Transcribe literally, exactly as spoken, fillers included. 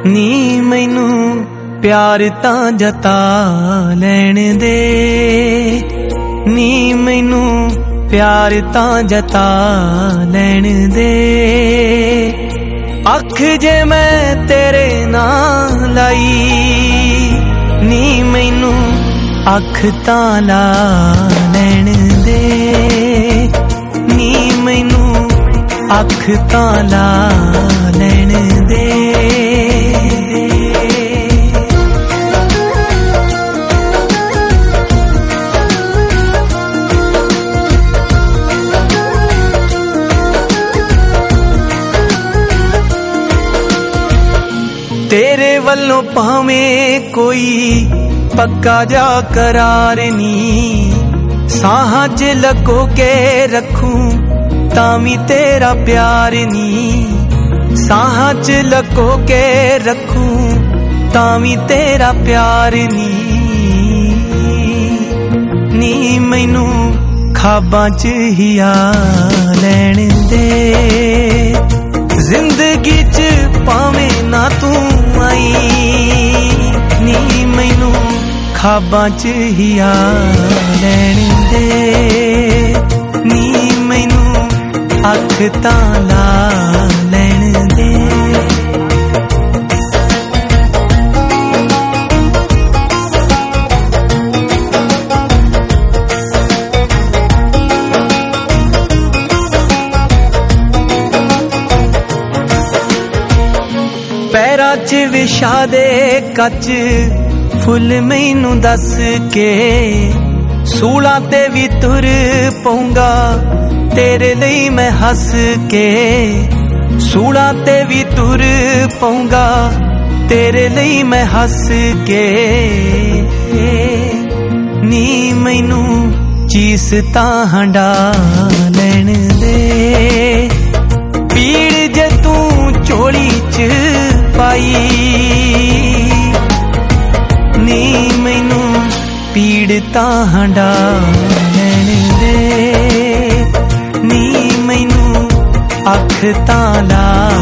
नी मैनू प्यार तां जता लैण दे, नी मैनू प्यार तां जता लैण दे। अख जे मैं तेरे नाल लाई, नी मैनू अख तां ला लैण दे, नी मैनू अख तां ला लैण दे। तेरे वल्लों भावें कोई पक्का जा करार नी, साहां च लको के रखूं तामी तेरा प्यार नी, साहां च लको के रखूं तामी तेरा प्यार नी। नी मैनू ख्वाबां च हिया लैण दे, जिंदगी च पावें ना तू आई, नी मैनू ख्वाबां च हिया लैण दे, नी मैनू अख तां ला लैण दे। पैरां च विछा दे कच फुल मैनू दस के, सूलां ते भी तुर पऊंगा तेरे लिए मैं हस के, सूलां ते भी तुर पऊंगा तेरे लिए मैं हस के। नी मैनू चीस तां हंडा लैण दे, पीड़ जे तू चोली च पाई, नी मैनू पीड़ तां हंडा लैण दे, नी मैनू अख तां ला